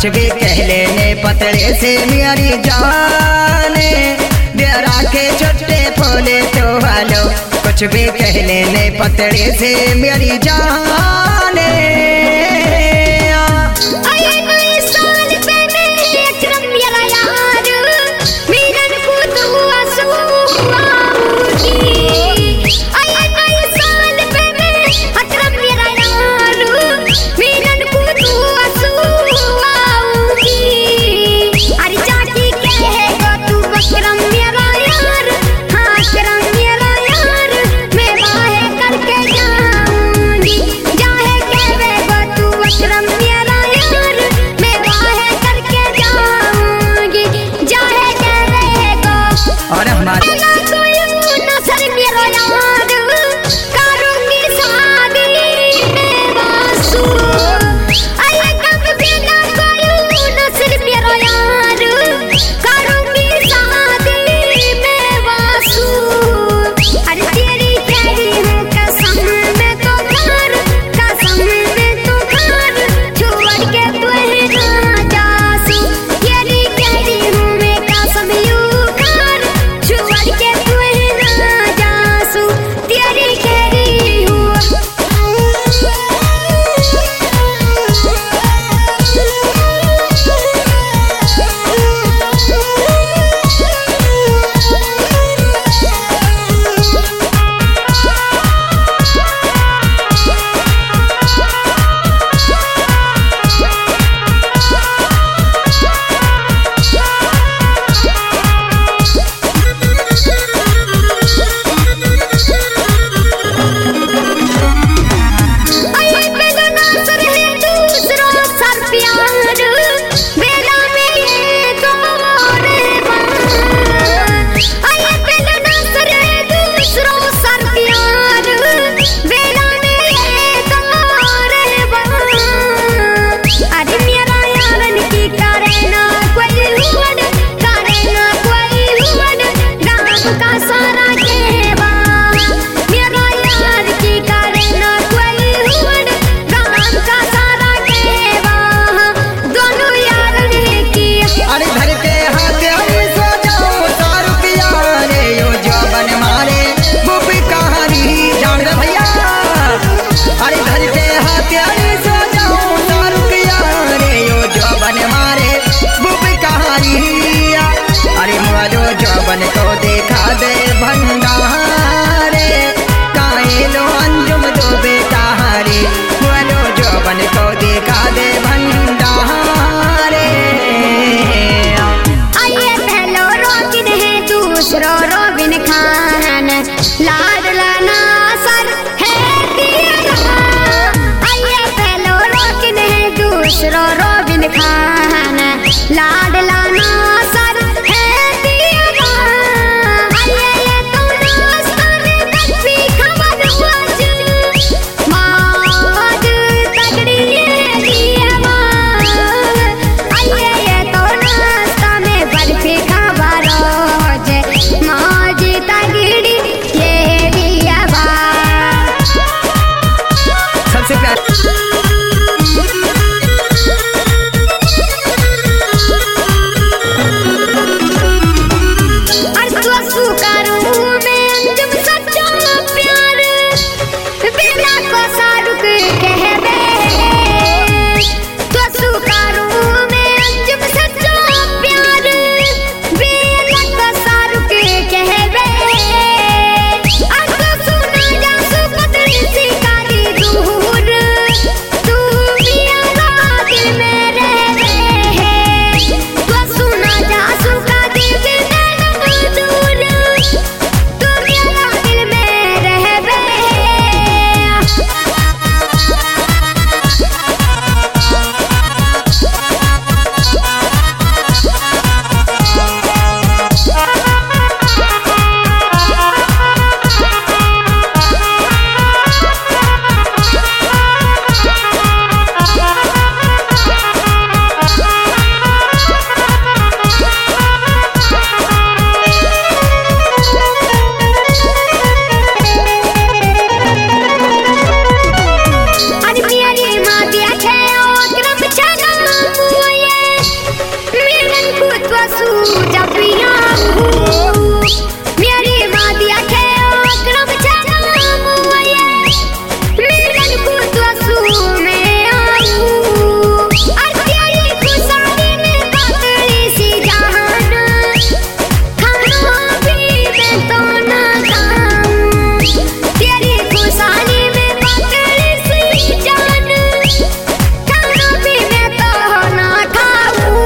कुछ भी कह लेने पतले से मेरी जाने, देरा के छोटे फोले तो हालो, कुछ भी कह लेने पतले से मेरी जाने। मैं बाहे करके जाऊंगी, चाहे कहवे आंसू जब भी आऊं मेरी माँ दिया के अकरम नाम मिलन को तो आंसू में आऊं और तेरी खुशहाली में पतली सी जान खाना भी मैं तो ना खाऊं तेरी खुशहाली में पतली सी जान खाना भी मैं तो ना खाऊं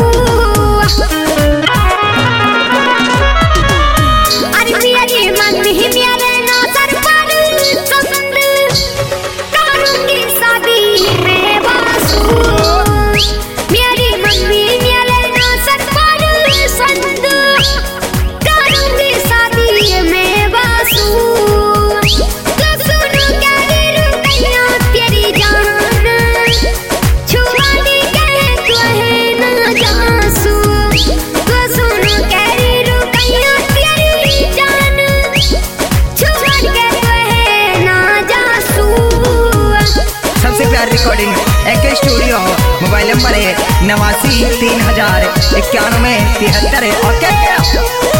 अरे मेरी मम्मी मेरे नौसर पर संग करूंगी शादी में बासु मेरी मम्मी मेरे नौसर पर संग करूंगी शादी में बासु तो सुनो क्या रुपया तेरी जान छुआनी कहे तो है ना जासू तो सुनो क्या रुपया तेरी जान छुआनी के तो है ना जासू सबसे प्यारी recording AK studio. Mobile number है 89 3000 91 73। ओके।